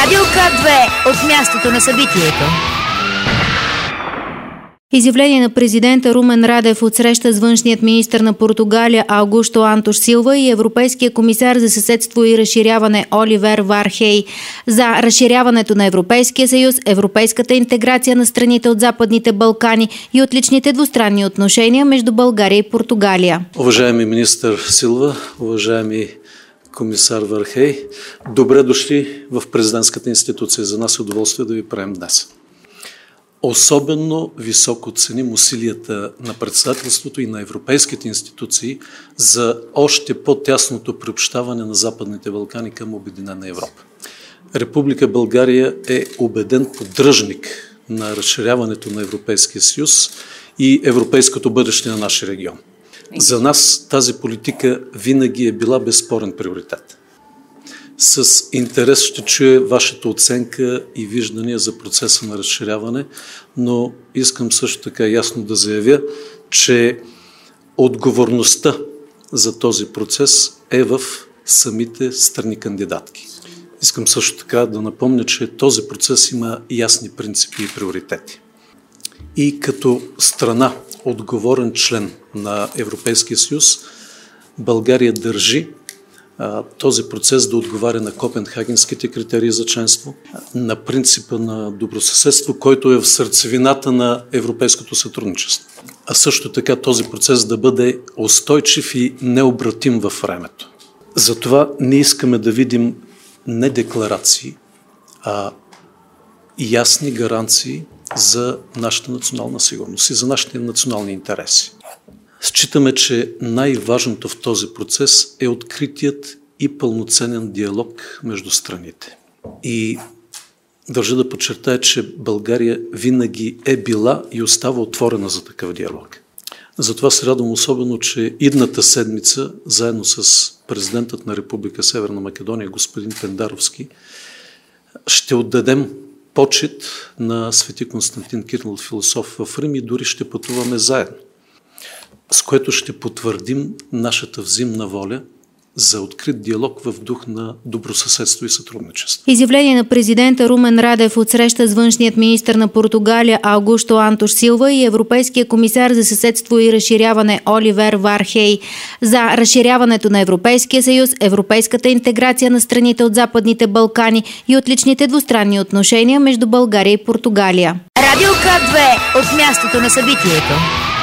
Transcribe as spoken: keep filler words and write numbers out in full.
Радио К две от мястото на събитието. Изявление на президента Румен Радев от среща с външният министър на Португалия Аугусто Антош Силва и европейския комисар за съседство и разширяване Оливер Вархей за разширяването на Европейския съюз, европейската интеграция на страните от Западните Балкани и отличните двустранни отношения между България и Португалия. Уважаеми министър Силва, уважаеми комисар Вархей, добре дошли в президентската институция. За нас е удоволствие да ви приемем днес. Особено високо ценим усилията на председателството и на европейските институции за още по-тясното приобщаване на Западните Балкани към Обединена Европа. Република България е убеден поддръжник на разширяването на Европейския съюз и европейското бъдеще на нашия регион. За нас тази политика винаги е била безспорен приоритет. С интерес ще чуя вашата оценка и виждания за процеса на разширяване, но искам също така ясно да заявя, че отговорността за този процес е в самите страни кандидатки. Искам също така да напомня, че този процес има ясни принципи и приоритети. И като страна, отговорен член на Европейския съюз, България държи този процес да отговаря на копенхагенските критерии за членство, на принципа на добросъседство, който е в сърцевината на европейското сътрудничество. А също така този процес да бъде устойчив и необратим във времето. Затова ние искаме да видим не декларации, а ясни гаранции за нашата национална сигурност и за нашите национални интереси. Считаме, че най-важното в този процес е откритият и пълноценен диалог между страните. И държа да подчертая, че България винаги е била и остава отворена за такъв диалог. Затова се радвам особено, че идната седмица, заедно с президентът на Република Северна Македония, господин Пендаровски, ще отдадем почит на свети Константин Кирил, философ в Рим, и дори ще пътуваме заедно, с което ще потвърдим нашата взаимна воля за открит диалог в дух на добросъседство и сътрудничество. Изявление на президента Румен Радев от среща с външният министър на Португалия Аугусто Антош Силва и европейския комисар за съседство и разширяване Оливер Вархей за разширяването на Европейския съюз, европейската интеграция на страните от Западните Балкани и отличните двустранни отношения между България и Португалия. Радио К две от мястото на събитието.